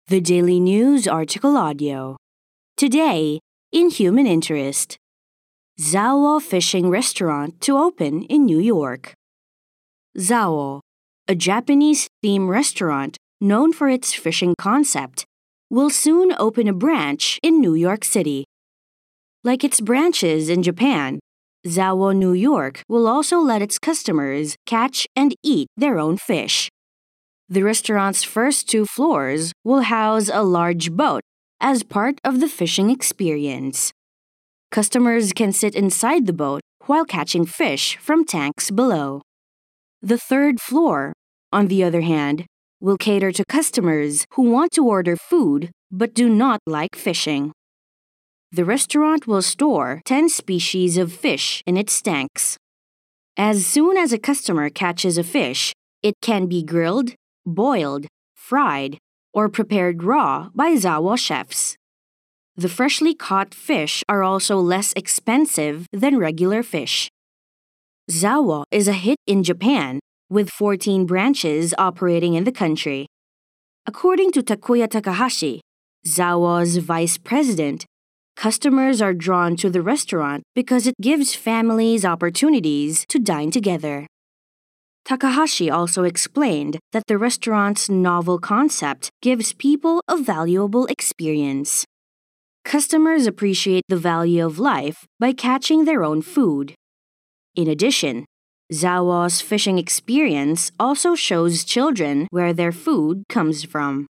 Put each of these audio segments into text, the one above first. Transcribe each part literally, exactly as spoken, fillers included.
The Daily News Article Audio. Today, in Human Interest, Zawo Fishing Restaurant to open in New York. Zawo, a Japanese-themed restaurant known for its fishing concept, will soon open a branch in New York City. Like its branches in Japan, Zawo New York will also let its customers catch and eat their own fish. The restaurant's first two floors will house a large boat as part of the fishing experience. Customers can sit inside the boat while catching fish from tanks below. The third floor, on the other hand, will cater to customers who want to order food but do not like fishing. The restaurant will store ten species of fish in its tanks. As soon as a customer catches a fish, it can be grilled, boiled, fried, or prepared raw by Zawo chefs. The freshly caught fish are also less expensive than regular fish. Zawo is a hit in Japan, with fourteen branches operating in the country. According to Takuya Takahashi, Zawo's vice president, customers are drawn to the restaurant because it gives families opportunities to dine together. Takahashi also explained that the restaurant's novel concept gives people a valuable experience. Customers appreciate the value of life by catching their own food. In addition, Zawo's fishing experience also shows children where their food comes from.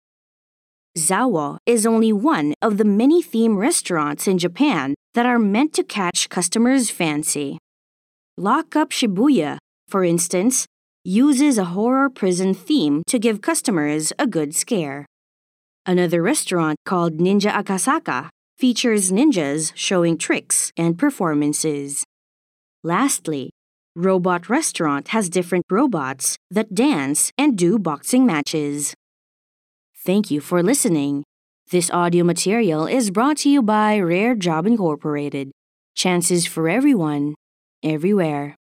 Zawo is only one of the many theme restaurants in Japan that are meant to catch customers' fancy. Lock Up Shibuya, for instance, uses a horror prison theme to give customers a good scare. Another restaurant called Ninja Akasaka features ninjas showing tricks and performances. Lastly, Robot Restaurant has different robots that dance and do boxing matches. Thank you for listening. This audio material is brought to you by Rare Job Incorporated. Chances for everyone, everywhere.